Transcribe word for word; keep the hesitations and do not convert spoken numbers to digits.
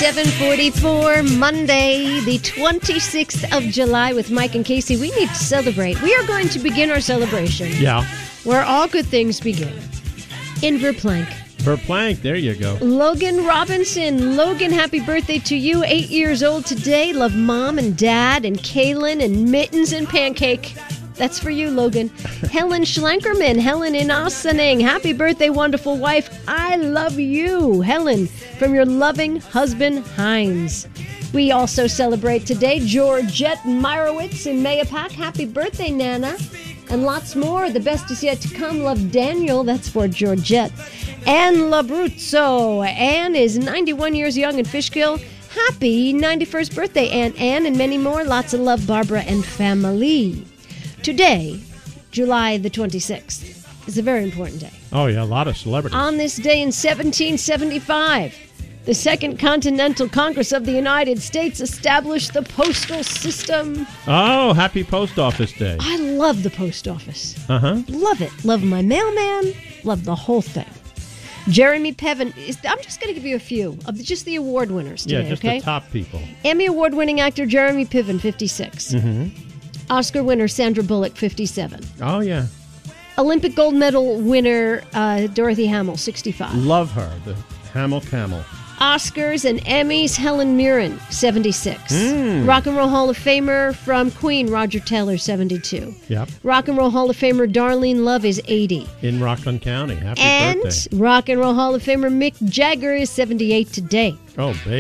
seven forty-four, Monday, the twenty-sixth of July with Mike and Casey. We need to celebrate. We are going to begin our celebration. Yeah. Where all good things begin. In Verplank. Verplank, there you go. Logan Robinson. Logan, happy birthday to you. Eight years old today. Love mom and dad and Kaylin and Mittens and Pancake. That's for you, Logan. Helen Schlenkerman. Helen in Ossining. Happy birthday, wonderful wife. I love you, Helen, from your loving husband, Heinz. We also celebrate today Georgette Meyerowitz in Mayapack. Happy birthday, Nana. And lots more. The best is yet to come. Love, Daniel. That's for Georgette. Anne Labruzzo. Anne is ninety-one years young in Fishkill. Happy ninety-first birthday, Aunt Anne, and many more. Lots of love, Barbara and family. Today, July the twenty-sixth, is a very important day. Oh, yeah, a lot of celebrities. On this day in seventeen seventy-five, the Second Continental Congress of the United States established the postal system. Oh, happy Post Office Day. I love the post office. Uh-huh. Love it. Love my mailman. Love the whole thing. Jeremy Piven. Is, I'm just going to give you a few of the, just the award winners today, Yeah, just okay? the top people. Emmy Award-winning actor Jeremy Piven, fifty-six. Mm-hmm. Oscar winner Sandra Bullock, fifty-seven. Oh, yeah. Olympic gold medal winner uh, Dorothy Hamill, sixty-five. Love her, the Hamill Camel. Oscars and Emmys, Helen Mirren, seventy-six. Mm. Rock and Roll Hall of Famer from Queen, Roger Taylor, seventy-two. Yep. Rock and Roll Hall of Famer Darlene Love is eighty. In Rockland County. Happy and birthday. Rock and Roll Hall of Famer Mick Jagger is seventy-eight today. Oh, baby.